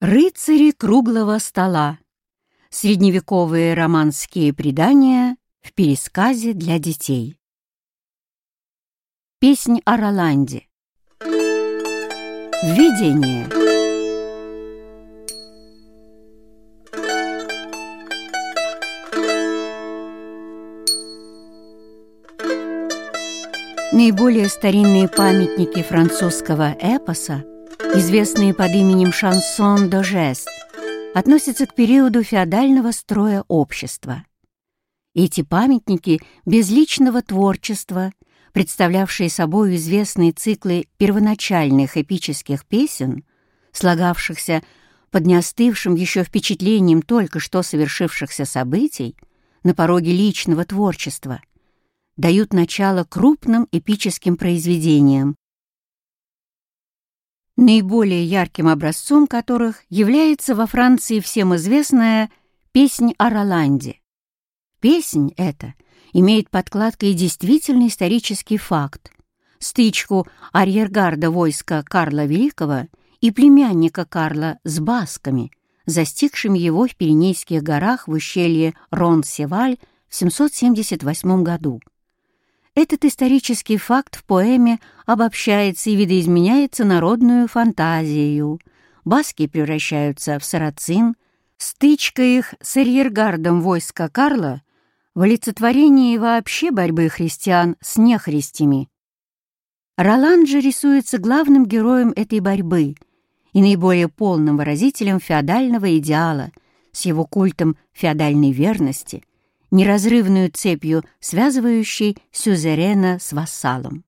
Рыцари круглого стола. Средневековые романские предания в пересказе для детей. Песнь о Роланде. Введение. Наиболее старинные памятники французского эпоса, известные под именем «Шансон де жест», относятся к периоду феодального строя общества. Эти памятники безличного творчества, представлявшие собой известные циклы первоначальных эпических песен, слагавшихся под неостывшим еще впечатлением только что совершившихся событий на пороге личного творчества, дают начало крупным эпическим произведениям, наиболее ярким образцом которых является во Франции всем известная «Песнь о Роланде». Песнь эта имеет подкладкой действительно исторический факт — стычку арьергарда войска Карла Великого и племянника Карла с басками, застигшими его в Пиренейских горах в ущелье Рон-Севаль в 778 году. Этот исторический факт в поэме обобщается и видоизменяется народную фантазией. Баски превращаются в сарацин, стычка их с арьергардом войска Карла в олицетворении вообще борьбы христиан с нехристями. Роланд же рисуется главным героем этой борьбы и наиболее полным выразителем феодального идеала с его культом феодальной верности, неразрывную цепью, связывающей сюзерена с вассалом.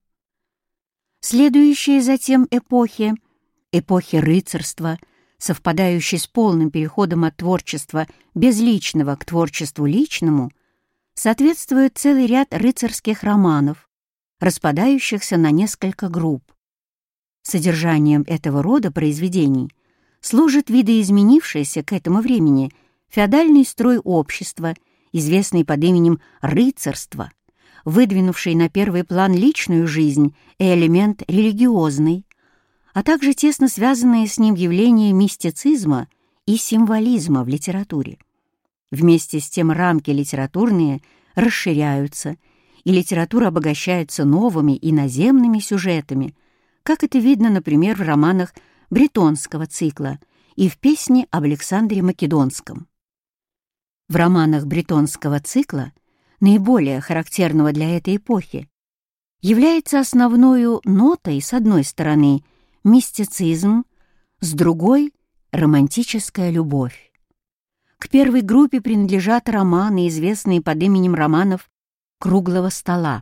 Следующие затем эпохи рыцарства, совпадающие с полным переходом от творчества безличного к творчеству личному, соответствует целый ряд рыцарских романов, распадающихся на несколько групп. Содержанием этого рода произведений служит видоизменившийся к этому времени феодальный строй общества, известный под именем рыцарства, выдвинувший на первый план личную жизнь и элемент религиозный, а также тесно связанные с ним явления мистицизма и символизма в литературе. Вместе с тем рамки литературные расширяются, и литература обогащается новыми иноземными сюжетами, как это видно, например, в романах бретонского цикла и в песне об Александре Македонском. В романах бретонского цикла, наиболее характерного для этой эпохи, является основною нотой, с одной стороны, мистицизм, с другой — романтическая любовь. К первой группе принадлежат романы, известные под именем романов «Круглого стола».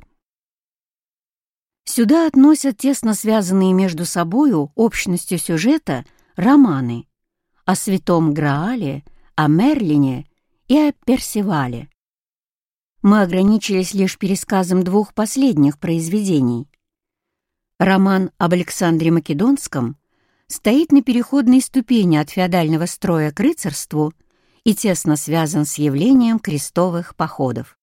Сюда относят тесно связанные между собою общностью сюжета романы о Святом Граале, о Мерлине и о Персивале. Мы ограничились лишь пересказом двух последних произведений. Роман об Александре Македонском стоит на переходной ступени от феодального строя к рыцарству и тесно связан с явлением крестовых походов.